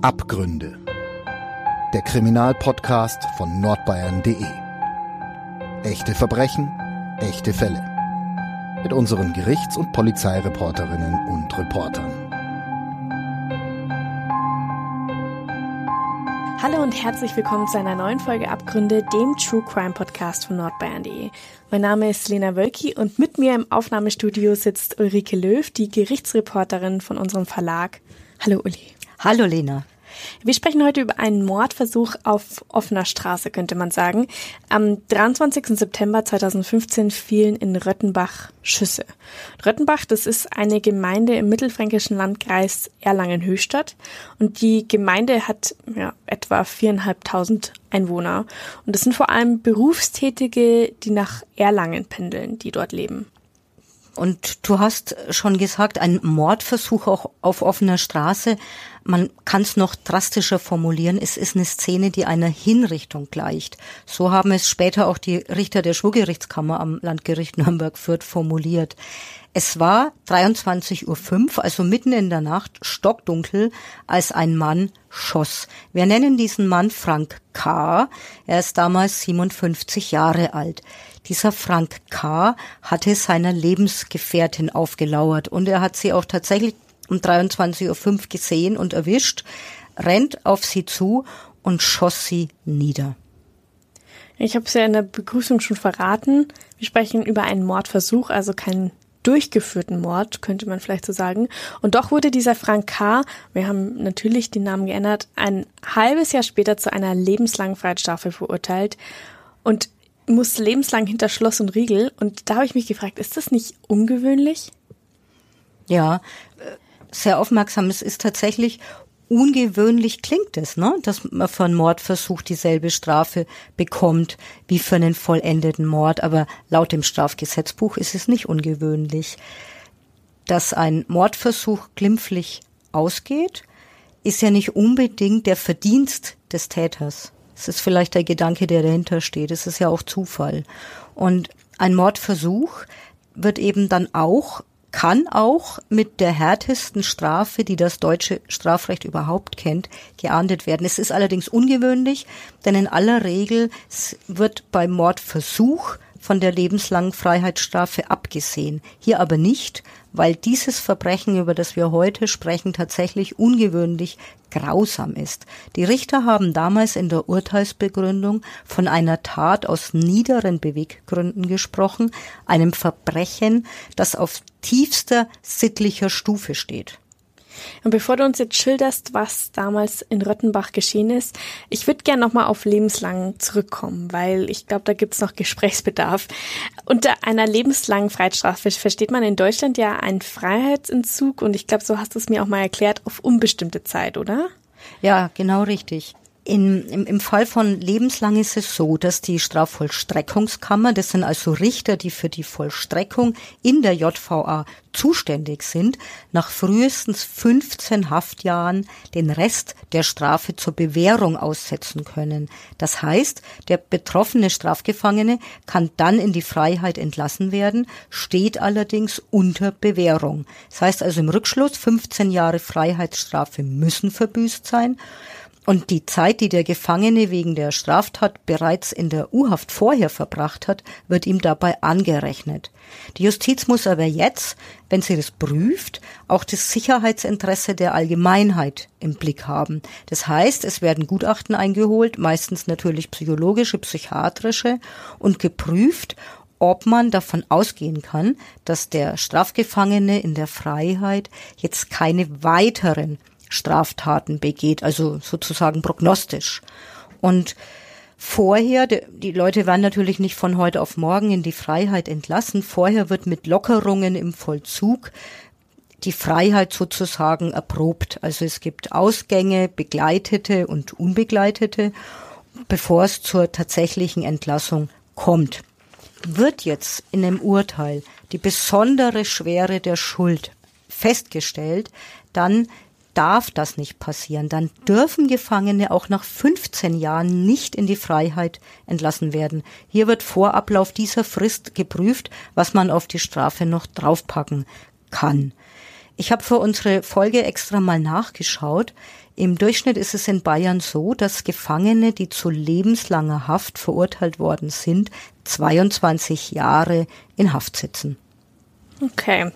Abgründe. Der Kriminalpodcast von nordbayern.de. Echte Verbrechen, echte Fälle. Mit unseren Gerichts- und Polizeireporterinnen und Reportern. Hallo und herzlich willkommen zu einer neuen Folge Abgründe, dem True Crime Podcast von nordbayern.de. Mein Name ist Lena Wölki und mit mir im Aufnahmestudio sitzt Ulrike Löw, die Gerichtsreporterin von unserem Verlag. Hallo Uli. Hallo Lena. Wir sprechen heute über einen Mordversuch auf offener Straße, könnte man sagen. Am 23. September 2015 fielen in Röttenbach Schüsse. Röttenbach, das ist eine Gemeinde im mittelfränkischen Landkreis Erlangen-Höchstadt. Und die Gemeinde hat etwa 4.500 Einwohner. Und das sind vor allem Berufstätige, die nach Erlangen pendeln, die dort leben. Und du hast schon gesagt, ein Mordversuch auch auf offener Straße. Man kann es noch drastischer formulieren. Es ist eine Szene, die einer Hinrichtung gleicht. So haben es später auch die Richter der Schwurgerichtskammer am Landgericht Nürnberg-Fürth formuliert. Es war 23:05 Uhr, also mitten in der Nacht, stockdunkel, als ein Mann schoss. Wir nennen diesen Mann Frank K. Er ist damals 57 Jahre alt. Dieser Frank K. hatte seiner Lebensgefährtin aufgelauert und er hat sie auch tatsächlich um 23:05 Uhr gesehen und erwischt, rennt auf sie zu und schoss sie nieder. Ich habe es ja in der Begrüßung schon verraten. Wir sprechen über einen Mordversuch, also keinen durchgeführten Mord, könnte man vielleicht so sagen. Und doch wurde dieser Frank K., wir haben natürlich den Namen geändert, ein halbes Jahr später zu einer lebenslangen Freiheitsstrafe verurteilt und muss lebenslang hinter Schloss und Riegel. Und da habe ich mich gefragt, ist das nicht ungewöhnlich? Ja, sehr aufmerksam. Es ist tatsächlich ungewöhnlich, klingt es, ne, dass man für einen Mordversuch dieselbe Strafe bekommt wie für einen vollendeten Mord. Aber laut dem Strafgesetzbuch ist es nicht ungewöhnlich. Dass ein Mordversuch glimpflich ausgeht, ist ja nicht unbedingt der Verdienst des Täters. Es ist vielleicht der Gedanke, der dahinter steht. Es ist ja auch Zufall. Und ein Mordversuch wird eben dann kann auch mit der härtesten Strafe, die das deutsche Strafrecht überhaupt kennt, geahndet werden. Es ist allerdings ungewöhnlich, denn in aller Regel wird beim Mordversuch von der lebenslangen Freiheitsstrafe abgesehen. Hier aber nicht, weil dieses Verbrechen, über das wir heute sprechen, tatsächlich ungewöhnlich grausam ist. Die Richter haben damals in der Urteilsbegründung von einer Tat aus niederen Beweggründen gesprochen, einem Verbrechen, das auf tiefster sittlicher Stufe steht. Und bevor du uns jetzt schilderst, was damals in Röttenbach geschehen ist, ich würde gerne nochmal auf lebenslang zurückkommen, weil ich glaube, da gibt's noch Gesprächsbedarf. Unter einer lebenslangen Freiheitsstrafe versteht man in Deutschland ja einen Freiheitsentzug und ich glaube, so hast du es mir auch mal erklärt, auf unbestimmte Zeit, oder? Ja, genau richtig. Im Fall von lebenslang ist es so, dass die Strafvollstreckungskammer, das sind also Richter, die für die Vollstreckung in der JVA zuständig sind, nach frühestens 15 Haftjahren den Rest der Strafe zur Bewährung aussetzen können. Das heißt, der betroffene Strafgefangene kann dann in die Freiheit entlassen werden, steht allerdings unter Bewährung. Das heißt also im Rückschluss 15 Jahre Freiheitsstrafe müssen verbüßt sein. Und die Zeit, die der Gefangene wegen der Straftat bereits in der U-Haft vorher verbracht hat, wird ihm dabei angerechnet. Die Justiz muss aber jetzt, wenn sie das prüft, auch das Sicherheitsinteresse der Allgemeinheit im Blick haben. Das heißt, es werden Gutachten eingeholt, meistens natürlich psychologische, psychiatrische, und geprüft, ob man davon ausgehen kann, dass der Strafgefangene in der Freiheit jetzt keine weiteren Straftaten begeht, also sozusagen prognostisch. Und vorher, die Leute werden natürlich nicht von heute auf morgen in die Freiheit entlassen, vorher wird mit Lockerungen im Vollzug die Freiheit sozusagen erprobt. Also es gibt Ausgänge, begleitete und unbegleitete, bevor es zur tatsächlichen Entlassung kommt. Wird jetzt in dem Urteil die besondere Schwere der Schuld festgestellt, dann darf das nicht passieren. Dann dürfen Gefangene auch nach 15 Jahren nicht in die Freiheit entlassen werden. Hier wird vor Ablauf dieser Frist geprüft, was man auf die Strafe noch draufpacken kann. Ich habe für unsere Folge extra mal nachgeschaut. Im Durchschnitt ist es in Bayern so, dass Gefangene, die zu lebenslanger Haft verurteilt worden sind, 22 Jahre in Haft sitzen. Okay.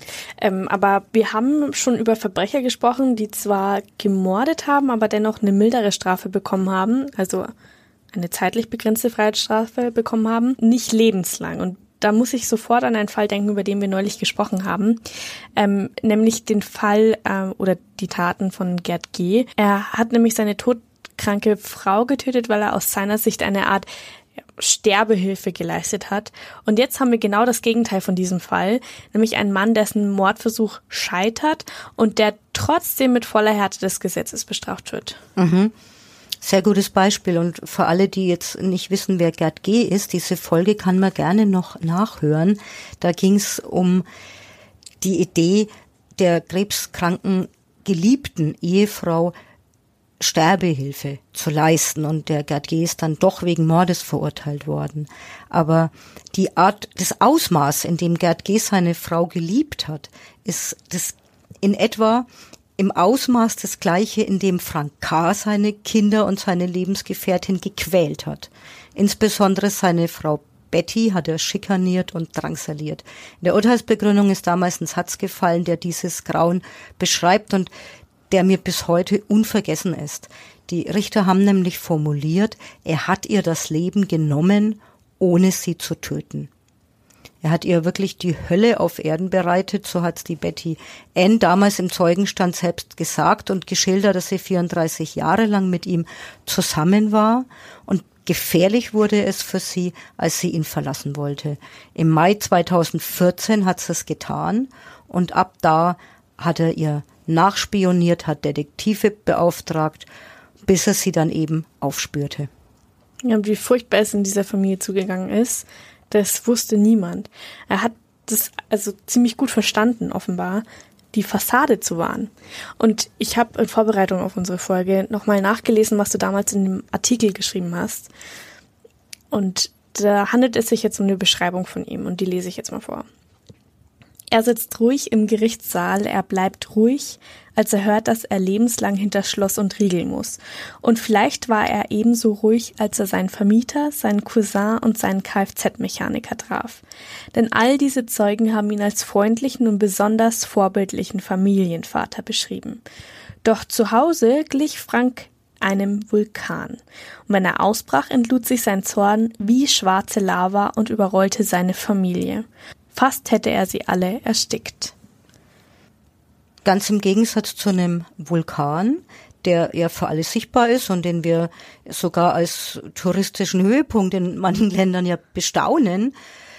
Aber wir haben schon über Verbrecher gesprochen, die zwar gemordet haben, aber dennoch eine mildere Strafe bekommen haben, also eine zeitlich begrenzte Freiheitsstrafe bekommen haben, nicht lebenslang. Und da muss ich sofort an einen Fall denken, über den wir neulich gesprochen haben, nämlich den Fall oder die Taten von Gerd G. Er hat nämlich seine todkranke Frau getötet, weil er aus seiner Sicht eine Art Sterbehilfe geleistet hat. Und jetzt haben wir genau das Gegenteil von diesem Fall, nämlich einen Mann, dessen Mordversuch scheitert und der trotzdem mit voller Härte des Gesetzes bestraft wird. Mhm. Sehr gutes Beispiel, und für alle, die jetzt nicht wissen, wer Gerd G. ist, diese Folge kann man gerne noch nachhören. Da ging es um die Idee der krebskranken geliebten Ehefrau, Sterbehilfe zu leisten, und der Gerd G. ist dann doch wegen Mordes verurteilt worden. Aber die Art, das Ausmaß, in dem Gerd G. seine Frau geliebt hat, ist das in etwa im Ausmaß das Gleiche, in dem Frank K. seine Kinder und seine Lebensgefährtin gequält hat. Insbesondere seine Frau Betty hat er schikaniert und drangsaliert. In der Urteilsbegründung ist damals ein Satz gefallen, der dieses Grauen beschreibt und der mir bis heute unvergessen ist. Die Richter haben nämlich formuliert, er hat ihr das Leben genommen, ohne sie zu töten. Er hat ihr wirklich die Hölle auf Erden bereitet, so hat's die Betty N. damals im Zeugenstand selbst gesagt und geschildert, dass sie 34 Jahre lang mit ihm zusammen war, und gefährlich wurde es für sie, als sie ihn verlassen wollte. Im Mai 2014 hat sie es getan, und ab da hat er ihr nachspioniert, hat Detektive beauftragt, bis er sie dann eben aufspürte. Ja, und wie furchtbar es in dieser Familie zugegangen ist, das wusste niemand. Er hat das also ziemlich gut verstanden, offenbar, die Fassade zu wahren. Und ich habe in Vorbereitung auf unsere Folge nochmal nachgelesen, was du damals in dem Artikel geschrieben hast. Und da handelt es sich jetzt um eine Beschreibung von ihm, und die lese ich jetzt mal vor. Er sitzt ruhig im Gerichtssaal, er bleibt ruhig, als er hört, dass er lebenslang hinter Schloss und Riegel muss. Und vielleicht war er ebenso ruhig, als er seinen Vermieter, seinen Cousin und seinen Kfz-Mechaniker traf. Denn all diese Zeugen haben ihn als freundlichen und besonders vorbildlichen Familienvater beschrieben. Doch zu Hause glich Frank einem Vulkan. Und wenn er ausbrach, entlud sich sein Zorn wie schwarze Lava und überrollte seine Familie. Fast hätte er sie alle erstickt. Ganz im Gegensatz zu einem Vulkan, der ja für alle sichtbar ist und den wir sogar als touristischen Höhepunkt in manchen Ländern ja bestaunen,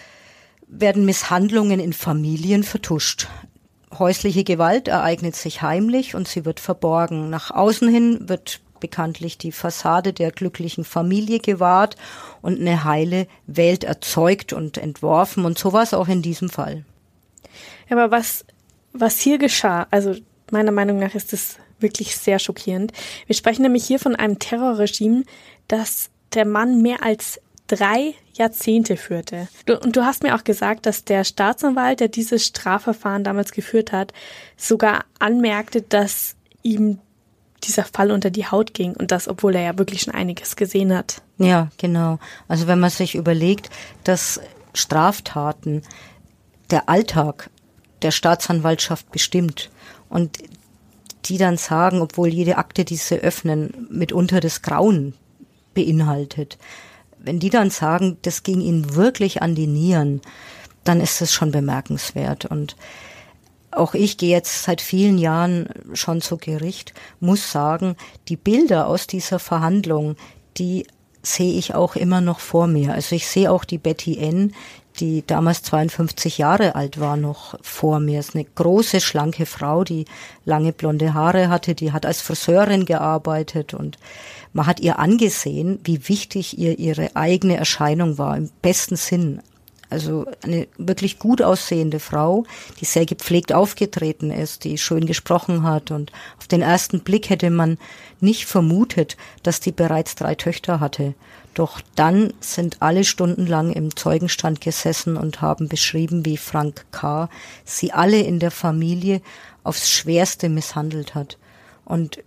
werden Misshandlungen in Familien vertuscht. Häusliche Gewalt ereignet sich heimlich und sie wird verborgen. Nach außen hin wird bekanntlich die Fassade der glücklichen Familie gewahrt und eine heile Welt erzeugt und entworfen, und so war es auch in diesem Fall. Ja, aber was hier geschah, also meiner Meinung nach ist das wirklich sehr schockierend. Wir sprechen nämlich hier von einem Terrorregime, das der Mann mehr als 3 Jahrzehnte führte. Und du hast mir auch gesagt, dass der Staatsanwalt, der dieses Strafverfahren damals geführt hat, sogar anmerkte, dass ihm dieser Fall unter die Haut ging, und das, obwohl er ja wirklich schon einiges gesehen hat. Ja, genau. Also wenn man sich überlegt, dass Straftaten der Alltag der Staatsanwaltschaft bestimmt und die dann sagen, obwohl jede Akte, die sie öffnen, mitunter das Grauen beinhaltet, wenn die dann sagen, das ging ihnen wirklich an die Nieren, dann ist das schon bemerkenswert. Und auch ich gehe jetzt seit vielen Jahren schon zu Gericht, muss sagen, die Bilder aus dieser Verhandlung, die sehe ich auch immer noch vor mir. Also ich sehe auch die Betty N., die damals 52 Jahre alt war, noch vor mir. Es ist eine große, schlanke Frau, die lange blonde Haare hatte, die hat als Friseurin gearbeitet, und man hat ihr angesehen, wie wichtig ihr ihre eigene Erscheinung war, im besten Sinn. Also eine wirklich gut aussehende Frau, die sehr gepflegt aufgetreten ist, die schön gesprochen hat, und auf den ersten Blick hätte man nicht vermutet, dass die bereits 3 Töchter hatte. Doch dann sind alle stundenlang im Zeugenstand gesessen und haben beschrieben, wie Frank K. sie alle in der Familie aufs Schwerste misshandelt hat. Und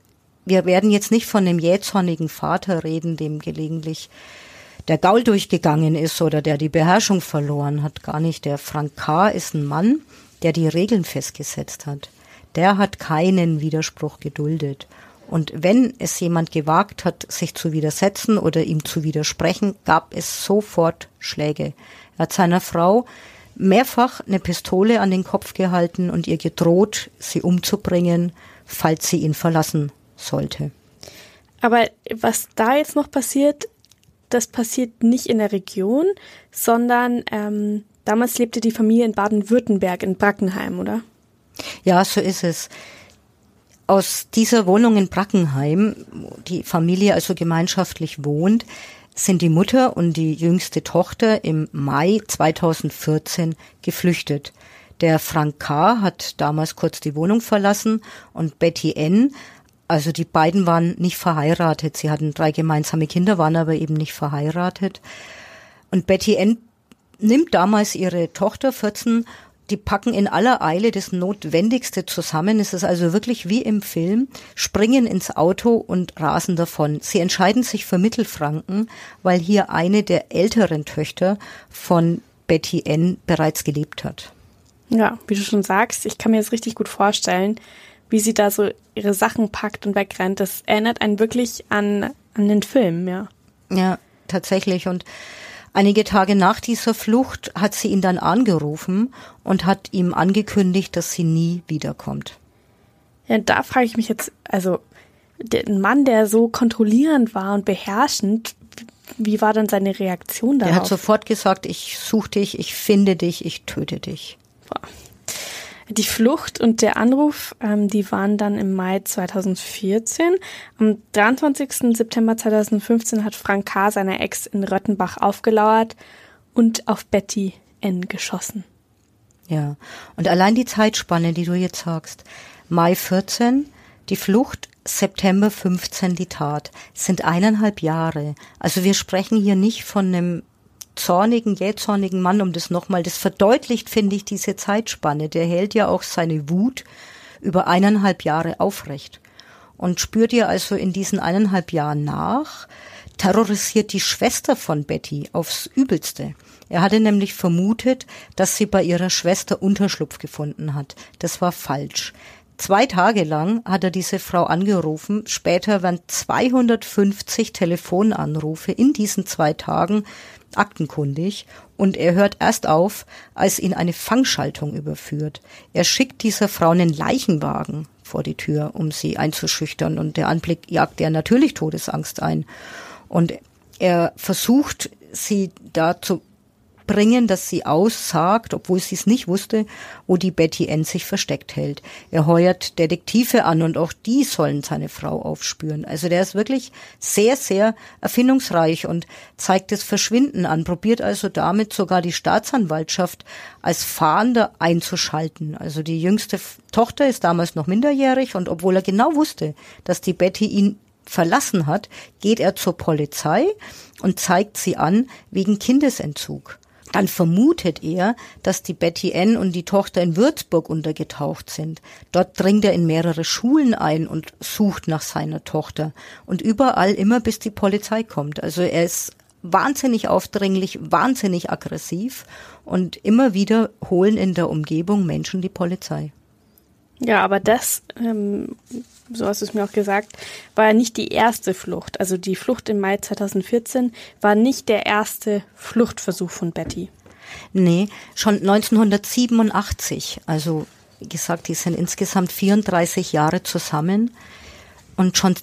wir werden jetzt nicht von einem jähzornigen Vater reden, dem gelegentlich der Gaul durchgegangen ist oder der die Beherrschung verloren hat. Gar nicht. Der Frank K. ist ein Mann, der die Regeln festgesetzt hat. Der hat keinen Widerspruch geduldet. Und wenn es jemand gewagt hat, sich zu widersetzen oder ihm zu widersprechen, gab es sofort Schläge. Er hat seiner Frau mehrfach eine Pistole an den Kopf gehalten und ihr gedroht, sie umzubringen, falls sie ihn verlassen sollte. Aber was da jetzt noch passiert, das passiert nicht in der Region, sondern damals lebte die Familie in Baden-Württemberg in Brackenheim, oder? Ja, so ist es. Aus dieser Wohnung in Brackenheim, wo die Familie also gemeinschaftlich wohnt, sind die Mutter und die jüngste Tochter im Mai 2014 geflüchtet. Der Frank K. hat damals kurz die Wohnung verlassen und Betty N., also die beiden waren nicht verheiratet. Sie hatten 3 gemeinsame Kinder, waren aber eben nicht verheiratet. Und Betty N. nimmt damals ihre Tochter 14. Die packen in aller Eile das Notwendigste zusammen. Es ist also wirklich wie im Film, springen ins Auto und rasen davon. Sie entscheiden sich für Mittelfranken, weil hier eine der älteren Töchter von Betty N. bereits gelebt hat. Ja, wie du schon sagst, ich kann mir das richtig gut vorstellen, wie sie da so ihre Sachen packt und wegrennt. Das erinnert einen wirklich an den Film, ja. Ja, tatsächlich. Und einige Tage nach dieser Flucht hat sie ihn dann angerufen und hat ihm angekündigt, dass sie nie wiederkommt. Ja, da frage ich mich jetzt, also ein Mann, der so kontrollierend war und beherrschend, wie war dann seine Reaktion darauf? Er hat sofort gesagt, ich suche dich, ich finde dich, ich töte dich. Boah. Die Flucht und der Anruf, die waren dann im Mai 2014. Am 23. September 2015 hat Frank K. seiner Ex in Röttenbach aufgelauert und auf Betty N. geschossen. Ja, und allein die Zeitspanne, die du jetzt sagst, Mai 14, die Flucht, September 15 die Tat, sind 1,5 Jahre. Also wir sprechen hier nicht von einem jähzornigen Mann, das verdeutlicht, finde ich, diese Zeitspanne. Der hält ja auch seine Wut über 1,5 Jahre aufrecht und spürt ihr also in diesen 1,5 Jahren nach, terrorisiert die Schwester von Betty aufs Übelste. Er hatte nämlich vermutet, dass sie bei ihrer Schwester Unterschlupf gefunden hat. Das war falsch. 2 Tage lang hat er diese Frau angerufen. Später waren 250 Telefonanrufe in diesen 2 Tagen aktenkundig und er hört erst auf, als ihn eine Fangschaltung überführt. Er schickt dieser Frau einen Leichenwagen vor die Tür, um sie einzuschüchtern und der Anblick jagt ihr natürlich Todesangst ein. Und er versucht, sie dazu bringen, dass sie aussagt, obwohl sie es nicht wusste, wo die Betty N. sich versteckt hält. Er heuert Detektive an und auch die sollen seine Frau aufspüren. Also der ist wirklich sehr, sehr erfindungsreich und zeigt das Verschwinden an, probiert also damit sogar die Staatsanwaltschaft als Fahnder einzuschalten. Also die jüngste Tochter ist damals noch minderjährig und obwohl er genau wusste, dass die Betty ihn verlassen hat, geht er zur Polizei und zeigt sie an wegen Kindesentzug. Dann vermutet er, dass die Betty N. und die Tochter in Würzburg untergetaucht sind. Dort dringt er in mehrere Schulen ein und sucht nach seiner Tochter. Und überall immer bis die Polizei kommt. Also er ist wahnsinnig aufdringlich, wahnsinnig aggressiv und immer wieder holen in der Umgebung Menschen die Polizei. Ja, aber das, so hast du es mir auch gesagt, war ja nicht die erste Flucht. Also die Flucht im Mai 2014 war nicht der erste Fluchtversuch von Betty. Nee, schon 1987. Also wie gesagt, die sind insgesamt 34 Jahre zusammen. Und schon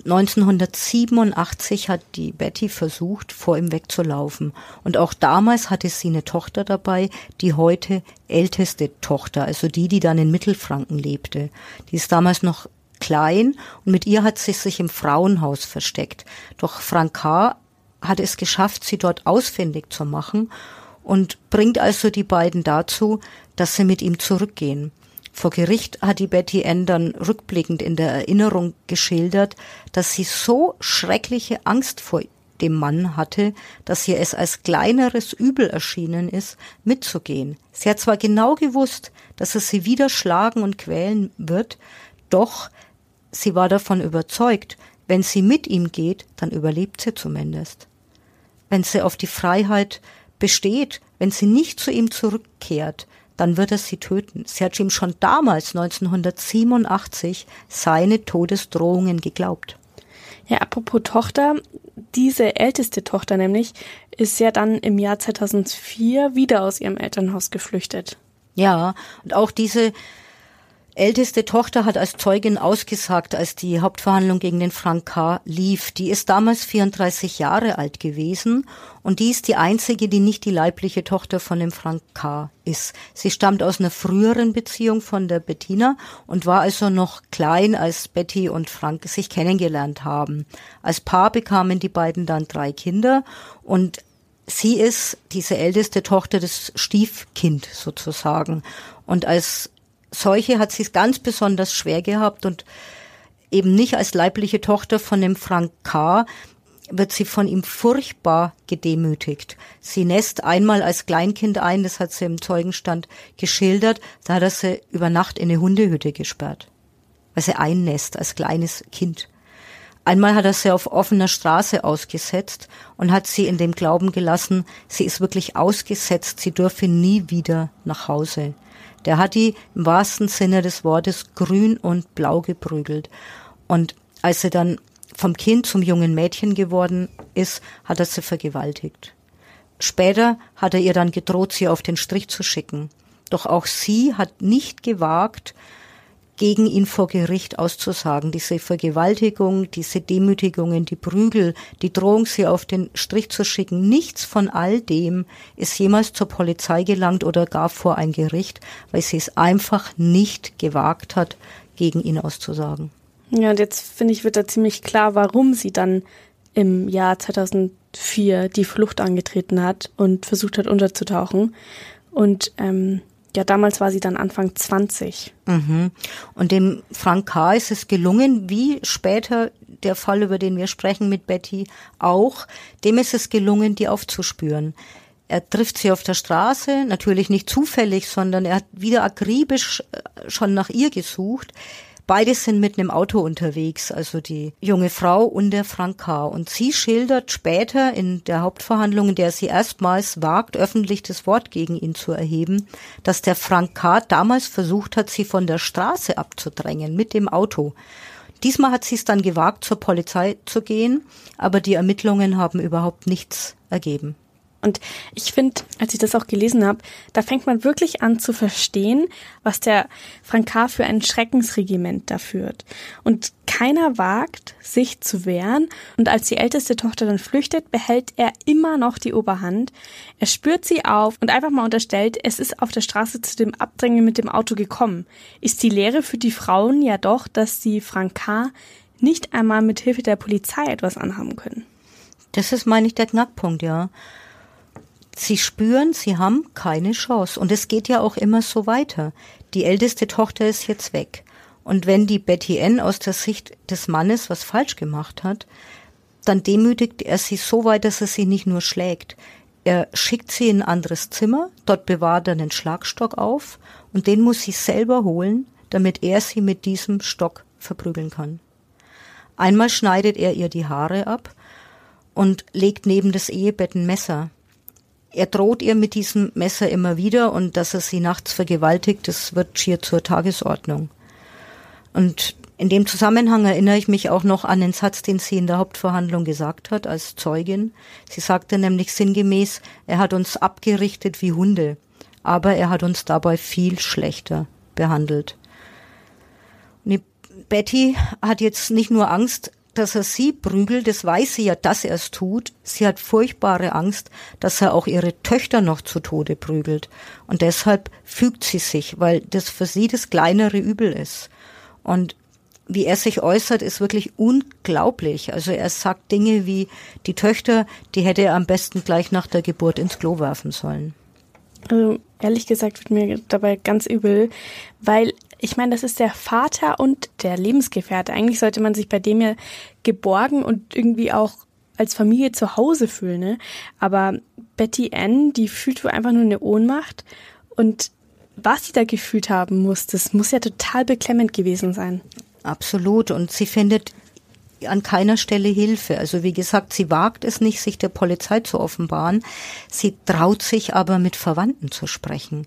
1987 hat die Betty versucht, vor ihm wegzulaufen. Und auch damals hatte sie eine Tochter dabei, die heute älteste Tochter, also die dann in Mittelfranken lebte. Die ist damals noch klein und mit ihr hat sie sich im Frauenhaus versteckt. Doch Frank K. hat es geschafft, sie dort ausfindig zu machen und bringt also die beiden dazu, dass sie mit ihm zurückgehen. Vor Gericht hat die Betty N. dann rückblickend in der Erinnerung geschildert, dass sie so schreckliche Angst vor dem Mann hatte, dass ihr es als kleineres Übel erschienen ist, mitzugehen. Sie hat zwar genau gewusst, dass er sie wieder schlagen und quälen wird, doch sie war davon überzeugt, Wenn sie mit ihm geht, dann überlebt sie zumindest. Wenn sie auf die Freiheit besteht, wenn sie nicht zu ihm zurückkehrt, dann wird er sie töten. Sie hat ihm schon damals, 1987, seine Todesdrohungen geglaubt. Ja, apropos Tochter, diese älteste Tochter nämlich ist ja dann im Jahr 2004 wieder aus ihrem Elternhaus geflüchtet. Ja, und auch diese älteste Tochter hat als Zeugin ausgesagt, als die Hauptverhandlung gegen den Frank K. lief. Die ist damals 34 Jahre alt gewesen und die ist die einzige, die nicht die leibliche Tochter von dem Frank K. ist. Sie stammt aus einer früheren Beziehung von der Bettina und war also noch klein, als Betty und Frank sich kennengelernt haben. Als Paar bekamen die beiden dann 3 Kinder und sie ist, diese älteste Tochter, das Stiefkind sozusagen. Und als solche hat sie es ganz besonders schwer gehabt und eben nicht als leibliche Tochter von dem Frank K. wird sie von ihm furchtbar gedemütigt. Sie nässt einmal als Kleinkind ein, das hat sie im Zeugenstand geschildert, da hat er sie über Nacht in eine Hundehütte gesperrt, weil sie einnässt als kleines Kind. Einmal hat er sie auf offener Straße ausgesetzt und hat sie in dem Glauben gelassen, sie ist wirklich ausgesetzt, sie dürfe nie wieder nach Hause. Der hat die im wahrsten Sinne des Wortes grün und blau geprügelt. Und als sie dann vom Kind zum jungen Mädchen geworden ist, hat er sie vergewaltigt. Später hat er ihr dann gedroht, sie auf den Strich zu schicken. Doch auch sie hat nicht gewagt, gegen ihn vor Gericht auszusagen. Diese Vergewaltigung, diese Demütigungen, die Prügel, die Drohung, sie auf den Strich zu schicken, nichts von all dem ist jemals zur Polizei gelangt oder gar vor ein Gericht, weil sie es einfach nicht gewagt hat, gegen ihn auszusagen. Ja, und jetzt finde ich, wird da ziemlich klar, warum sie dann im Jahr 2004 die Flucht angetreten hat und versucht hat, unterzutauchen. Und ja, damals war sie dann Anfang 20. Mhm. Und dem Frank K. ist es gelungen, wie später der Fall, über den wir sprechen mit Betty auch, dem ist es gelungen, die aufzuspüren. Er trifft sie auf der Straße, natürlich nicht zufällig, sondern er hat wieder akribisch schon nach ihr gesucht. Beide sind mit einem Auto unterwegs, also die junge Frau und der Frank K. Und sie schildert später in der Hauptverhandlung, in der sie erstmals wagt, öffentlich das Wort gegen ihn zu erheben, dass der Frank K. damals versucht hat, sie von der Straße abzudrängen mit dem Auto. Diesmal hat sie es dann gewagt, zur Polizei zu gehen, aber die Ermittlungen haben überhaupt nichts ergeben. Und ich finde, als ich das auch gelesen habe, da fängt man wirklich an zu verstehen, was der Frank K. für ein Schreckensregiment da führt. Und keiner wagt, sich zu wehren. Und als die älteste Tochter dann flüchtet, behält er immer noch die Oberhand. Er spürt sie auf und einfach mal unterstellt, es ist auf der Straße zu dem Abdrängen mit dem Auto gekommen. Ist die Lehre für die Frauen ja doch, dass sie Frank K. nicht einmal mit Hilfe der Polizei etwas anhaben können. Das ist, meine ich, der Knackpunkt, ja. Sie spüren, sie haben keine Chance. Und es geht ja auch immer so weiter. Die älteste Tochter ist jetzt weg. Und wenn die Betty N. aus der Sicht des Mannes was falsch gemacht hat, dann demütigt er sie so weit, dass er sie nicht nur schlägt. Er schickt sie in ein anderes Zimmer, dort bewahrt er einen Schlagstock auf und den muss sie selber holen, damit er sie mit diesem Stock verprügeln kann. Einmal schneidet er ihr die Haare ab und legt neben das Ehebett ein Messer. Er droht ihr mit diesem Messer immer wieder und dass er sie nachts vergewaltigt, das wird schier zur Tagesordnung. Und in dem Zusammenhang erinnere ich mich auch noch an den Satz, den sie in der Hauptverhandlung gesagt hat als Zeugin. Sie sagte nämlich sinngemäß, er hat uns abgerichtet wie Hunde, aber er hat uns dabei viel schlechter behandelt. Und Betty hat jetzt nicht nur Angst, dass er sie prügelt, das weiß sie ja, dass er es tut. Sie hat furchtbare Angst, dass er auch ihre Töchter noch zu Tode prügelt. Und deshalb fügt sie sich, weil das für sie das kleinere Übel ist. Und wie er sich äußert, ist wirklich unglaublich. Also er sagt Dinge wie, die Töchter, die hätte er am besten gleich nach der Geburt ins Klo werfen sollen. Also ehrlich gesagt wird mir dabei ganz übel, weil ich meine, das ist der Vater und der Lebensgefährte. Eigentlich sollte man sich bei dem ja geborgen und irgendwie auch als Familie zu Hause fühlen, ne? Aber Betty N., die fühlt wohl einfach nur eine Ohnmacht. Und was sie da gefühlt haben muss, das muss ja total beklemmend gewesen sein. Absolut. Und sie findet an keiner Stelle Hilfe. Also wie gesagt, sie wagt es nicht, sich der Polizei zu offenbaren. Sie traut sich aber, mit Verwandten zu sprechen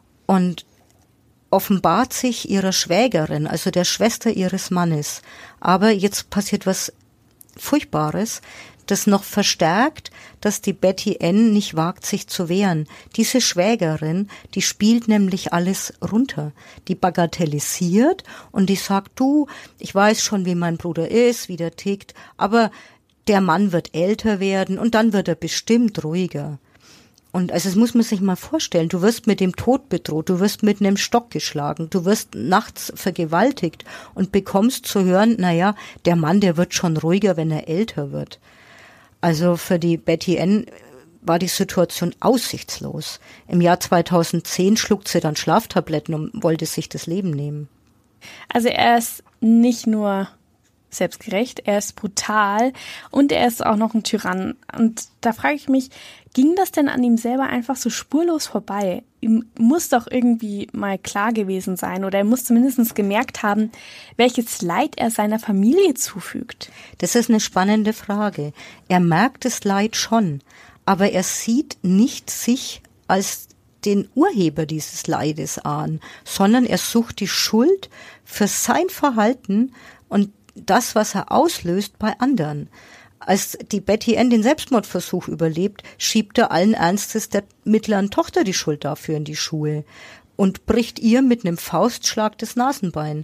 und offenbart sich ihrer Schwägerin, also der Schwester ihres Mannes. Aber jetzt passiert was Furchtbares, das noch verstärkt, dass die Betty Ann nicht wagt, sich zu wehren. Diese Schwägerin, die spielt nämlich alles runter. Die bagatellisiert und die sagt, du, ich weiß schon, wie mein Bruder ist, wie der tickt, aber der Mann wird älter werden und dann wird er bestimmt ruhiger. Und also das muss man sich mal vorstellen, du wirst mit dem Tod bedroht, du wirst mit einem Stock geschlagen, du wirst nachts vergewaltigt und bekommst zu hören, naja, der Mann, der wird schon ruhiger, wenn er älter wird. Also für die Betty Ann war die Situation aussichtslos. Im Jahr 2010 schluckt sie dann Schlaftabletten und wollte sich das Leben nehmen. Also er ist nicht nur selbstgerecht, er ist brutal und er ist auch noch ein Tyrann. Und da frage ich mich, ging das denn an ihm selber einfach so spurlos vorbei? Ihm muss doch irgendwie mal klar gewesen sein oder er muss zumindest gemerkt haben, welches Leid er seiner Familie zufügt. Das ist eine spannende Frage. Er merkt das Leid schon, aber er sieht nicht sich als den Urheber dieses Leides an, sondern er sucht die Schuld für sein Verhalten und das, was er auslöst, bei anderen. Als die Betty Ann den Selbstmordversuch überlebt, schiebt er allen Ernstes der mittleren Tochter die Schuld dafür in die Schuhe und bricht ihr mit einem Faustschlag das Nasenbein.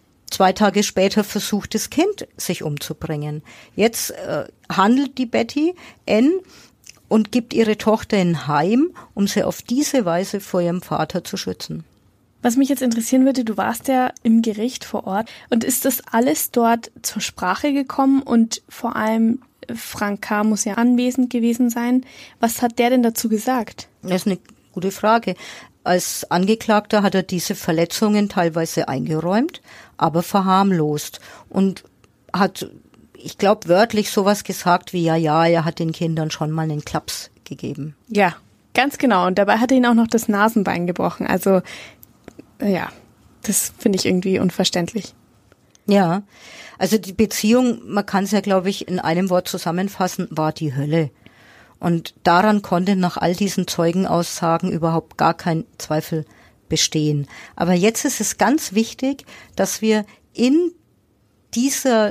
2 Tage später versucht das Kind, sich umzubringen. Jetzt handelt die Betty Ann und gibt ihre Tochter in ein Heim, um sie auf diese Weise vor ihrem Vater zu schützen. Was mich jetzt interessieren würde, du warst ja im Gericht vor Ort und ist das alles dort zur Sprache gekommen und vor allem Frank K. muss ja anwesend gewesen sein. Was hat der denn dazu gesagt? Das ist eine gute Frage. Als Angeklagter hat er diese Verletzungen teilweise eingeräumt, aber verharmlost und hat, ich glaube, wörtlich sowas gesagt wie, ja, er hat den Kindern schon mal einen Klaps gegeben. Ja, ganz genau. Und dabei hat er ihnen auch noch das Nasenbein gebrochen. Also ja, das finde ich irgendwie unverständlich. Ja, also die Beziehung, man kann es ja, glaube ich, in einem Wort zusammenfassen, war die Hölle. Und daran konnte nach all diesen Zeugenaussagen überhaupt gar kein Zweifel bestehen. Aber jetzt ist es ganz wichtig, dass wir in dieser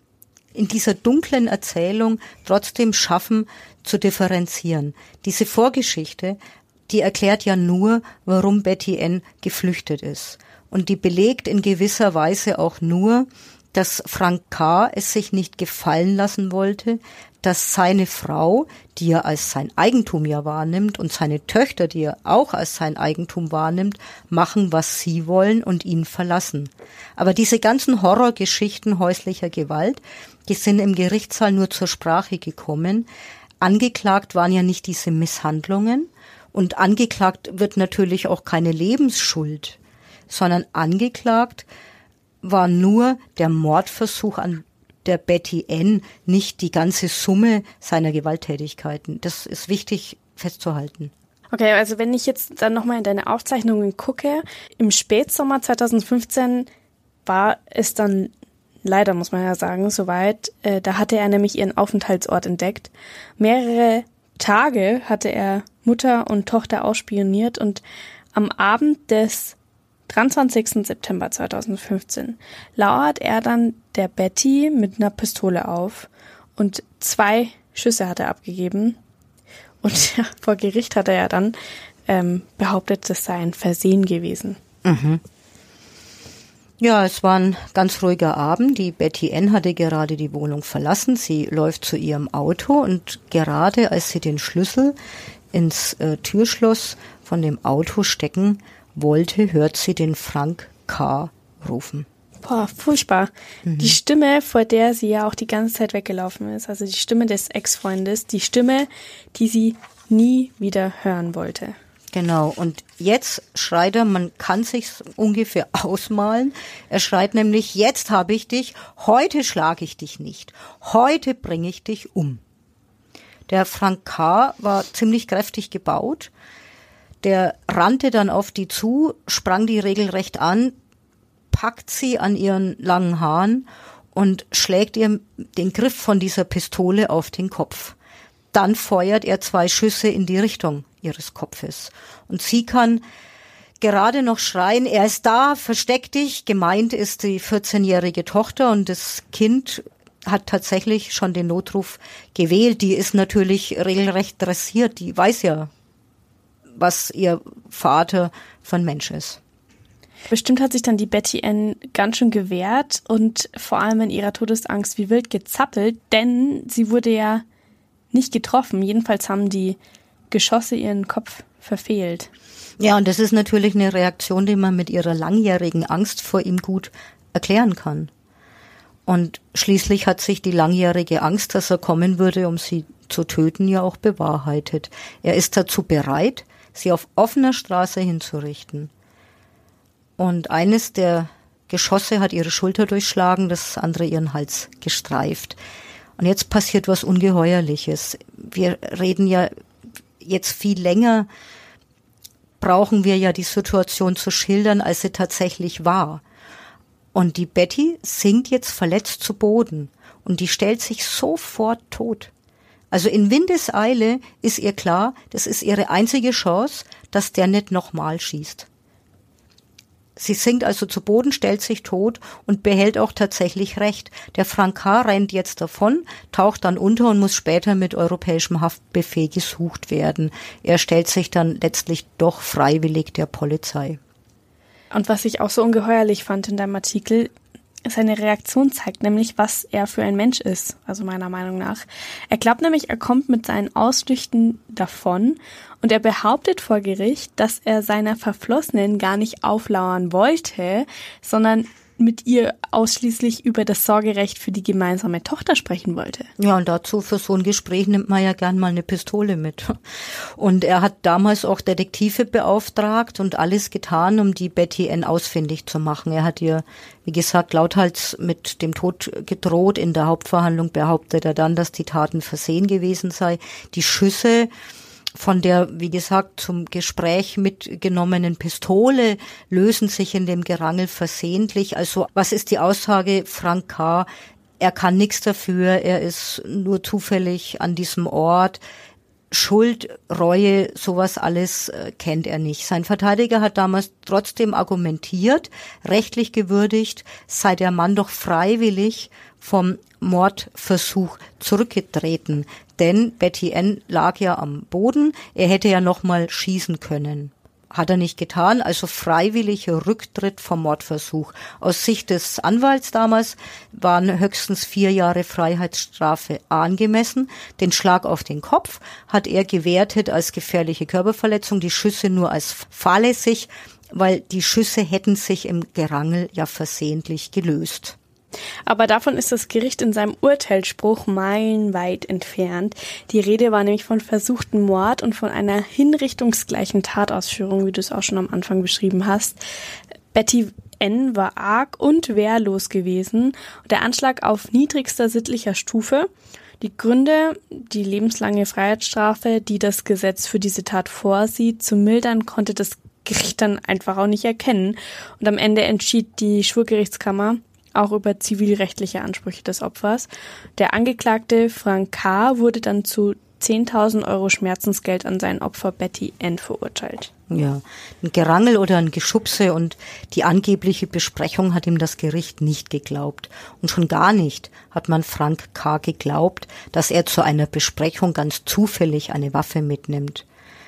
dunklen Erzählung trotzdem schaffen, zu differenzieren. Diese Vorgeschichte, die erklärt ja nur, warum Betty Ann geflüchtet ist. Und die belegt in gewisser Weise auch nur, dass Frank K. es sich nicht gefallen lassen wollte, dass seine Frau, die er als sein Eigentum ja wahrnimmt, und seine Töchter, die er auch als sein Eigentum wahrnimmt, machen, was sie wollen und ihn verlassen. Aber diese ganzen Horrorgeschichten häuslicher Gewalt, die sind im Gerichtssaal nur zur Sprache gekommen. Angeklagt waren ja nicht diese Misshandlungen und angeklagt wird natürlich auch keine Lebensschuld, sondern angeklagt war nur der Mordversuch an der Betty Ann, nicht die ganze Summe seiner Gewalttätigkeiten. Das ist wichtig festzuhalten. Okay, also wenn ich jetzt dann nochmal in deine Aufzeichnungen gucke, im Spätsommer 2015 war es dann leider, muss man ja sagen, soweit. Da hatte er nämlich ihren Aufenthaltsort entdeckt. Mehrere Tage hatte er Mutter und Tochter ausspioniert und am Abend des 23. September 2015 lauert er dann der Betty mit einer Pistole auf und 2 Schüsse hat er abgegeben. Und ja, vor Gericht hat er ja dann behauptet, das sei ein Versehen gewesen. Mhm. Ja, es war ein ganz ruhiger Abend. Die Betty Ann hatte gerade die Wohnung verlassen. Sie läuft zu ihrem Auto und gerade als sie den Schlüssel ins Türschloss von dem Auto stecken wollte, hört sie den Frank K. rufen. Boah, furchtbar. Mhm. Die Stimme, vor der sie ja auch die ganze Zeit weggelaufen ist, also die Stimme des Ex-Freundes, die Stimme, die sie nie wieder hören wollte. Genau, und jetzt schreit er, man kann sich's ungefähr ausmalen, er schreit nämlich, jetzt habe ich dich, heute schlage ich dich nicht, heute bringe ich dich um. Der Frank K. war ziemlich kräftig gebaut, der rannte dann auf die zu, sprang die regelrecht an, packt sie an ihren langen Haaren und schlägt ihr den Griff von dieser Pistole auf den Kopf. Dann feuert er 2 Schüsse in die Richtung ihres Kopfes. Und sie kann gerade noch schreien, er ist da, versteck dich. Gemeint ist die 14-jährige Tochter und das Kind hat tatsächlich schon den Notruf gewählt. Die ist natürlich regelrecht dressiert. Die weiß ja, was ihr Vater für ein Mensch ist. Bestimmt hat sich dann die Betty Ann ganz schön gewehrt und vor allem in ihrer Todesangst wie wild gezappelt, denn sie wurde ja nicht getroffen. Jedenfalls haben die Geschosse ihren Kopf verfehlt. Ja, und das ist natürlich eine Reaktion, die man mit ihrer langjährigen Angst vor ihm gut erklären kann. Und schließlich hat sich die langjährige Angst, dass er kommen würde, um sie zu töten, ja auch bewahrheitet. Er ist dazu bereit, sie auf offener Straße hinzurichten. Und eines der Geschosse hat ihre Schulter durchschlagen, das andere ihren Hals gestreift. Und jetzt passiert was Ungeheuerliches. Wir reden ja jetzt viel länger, brauchen wir ja die Situation zu schildern, als sie tatsächlich war. Und die Betty sinkt jetzt verletzt zu Boden und die stellt sich sofort tot. Also in Windeseile ist ihr klar, das ist ihre einzige Chance, dass der nicht nochmal schießt. Sie sinkt also zu Boden, stellt sich tot und behält auch tatsächlich Recht. Der Frank K. rennt jetzt davon, taucht dann unter und muss später mit europäischem Haftbefehl gesucht werden. Er stellt sich dann letztlich doch freiwillig der Polizei. Und was ich auch so ungeheuerlich fand in deinem Artikel, seine Reaktion zeigt nämlich, was er für ein Mensch ist, also meiner Meinung nach. Er glaubt nämlich, er kommt mit seinen Ausflüchten davon und er behauptet vor Gericht, dass er seiner Verflossenen gar nicht auflauern wollte, sondern mit ihr ausschließlich über das Sorgerecht für die gemeinsame Tochter sprechen wollte. Ja, und dazu für so ein Gespräch nimmt man ja gern mal eine Pistole mit. Und er hat damals auch Detektive beauftragt und alles getan, um die Betty Ann ausfindig zu machen. Er hat ihr, wie gesagt, lauthals mit dem Tod gedroht. In der Hauptverhandlung behauptet er dann, dass die Tat ein Versehen gewesen sei. Die Schüsse von der, wie gesagt, zum Gespräch mitgenommenen Pistole lösen sich in dem Gerangel versehentlich. Also was ist die Aussage? Frank K., er kann nichts dafür, er ist nur zufällig an diesem Ort. Schuld, Reue, sowas alles kennt er nicht. Sein Verteidiger hat damals trotzdem argumentiert, rechtlich gewürdigt, sei der Mann doch freiwillig vom Mordversuch zurückgetreten. Denn Betty Ann lag ja am Boden, er hätte ja nochmal schießen können. Hat er nicht getan, also freiwilliger Rücktritt vom Mordversuch. Aus Sicht des Anwalts damals waren höchstens 4 Jahre Freiheitsstrafe angemessen. Den Schlag auf den Kopf hat er gewertet als gefährliche Körperverletzung, die Schüsse nur als fahrlässig, weil die Schüsse hätten sich im Gerangel ja versehentlich gelöst. Aber davon ist das Gericht in seinem Urteilsspruch meilenweit entfernt. Die Rede war nämlich von versuchten Mord und von einer hinrichtungsgleichen Tatausführung, wie du es auch schon am Anfang beschrieben hast. Betty Ann war arg und wehrlos gewesen. Der Anschlag auf niedrigster sittlicher Stufe. Die Gründe, die lebenslange Freiheitsstrafe, die das Gesetz für diese Tat vorsieht, zu mildern, konnte das Gericht dann einfach auch nicht erkennen. Und am Ende entschied die Schwurgerichtskammer auch über zivilrechtliche Ansprüche des Opfers. Der Angeklagte Frank K. wurde dann zu 10.000 Euro Schmerzensgeld an sein Opfer Betty Ann verurteilt. Ja, ein Gerangel oder ein Geschubse und die angebliche Besprechung hat ihm das Gericht nicht geglaubt. Und schon gar nicht hat man Frank K. geglaubt, dass er zu einer Besprechung ganz zufällig eine Waffe mitnimmt.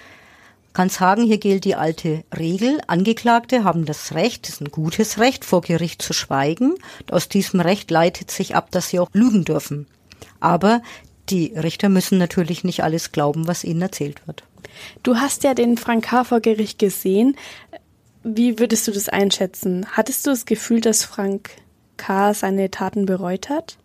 Kann sagen, hier gilt die alte Regel. Angeklagte haben das Recht, das ist ein gutes Recht, vor Gericht zu schweigen. Und aus diesem Recht leitet sich ab, dass sie auch lügen dürfen. Aber die Richter müssen natürlich nicht alles glauben, was ihnen erzählt wird. Du hast ja den Frank K. vor Gericht gesehen. Wie würdest du das einschätzen? Hattest du das Gefühl, dass Frank K. seine Taten bereut hat?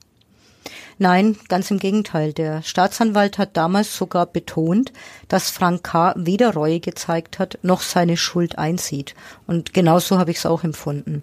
Nein, ganz im Gegenteil. Der Staatsanwalt hat damals sogar betont, dass Frank K. weder Reue gezeigt hat, noch seine Schuld einsieht. Und genauso habe ich es auch empfunden.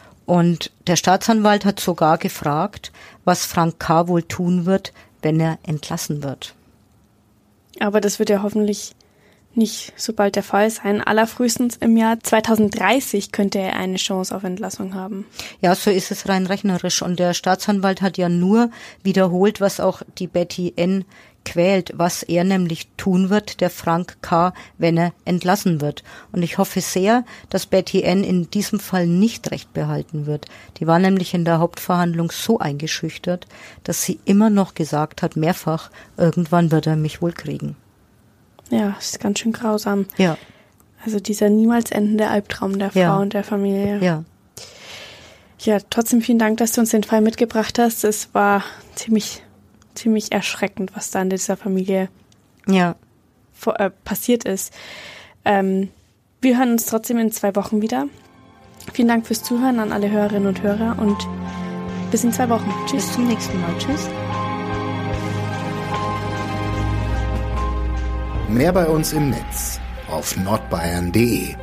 Und der Staatsanwalt hat sogar gefragt, was Frank K. wohl tun wird, wenn er entlassen wird. Aber das wird ja hoffentlich nicht so bald der Fall sein. Allerfrühestens im Jahr 2030 könnte er eine Chance auf Entlassung haben. Ja, so ist es rein rechnerisch. Und der Staatsanwalt hat ja nur wiederholt, was auch die Betty N. quält, was er nämlich tun wird, der Frank K., wenn er entlassen wird. Und ich hoffe sehr, dass Betty N. in diesem Fall nicht recht behalten wird. Die war nämlich in der Hauptverhandlung so eingeschüchtert, dass sie immer noch gesagt hat, mehrfach, irgendwann wird er mich wohl kriegen. Ja, das ist ganz schön grausam. Ja. Also dieser niemals endende Albtraum der Frau und der Familie. Ja. Ja, trotzdem vielen Dank, dass du uns den Fall mitgebracht hast. Es war ziemlich erschreckend, was da in dieser Familie passiert ist. Wir hören uns trotzdem in 2 Wochen wieder. Vielen Dank fürs Zuhören an alle Hörerinnen und Hörer und bis in 2 Wochen. Tschüss. Bis zum nächsten Mal. Tschüss. Mehr bei uns im Netz auf nordbayern.de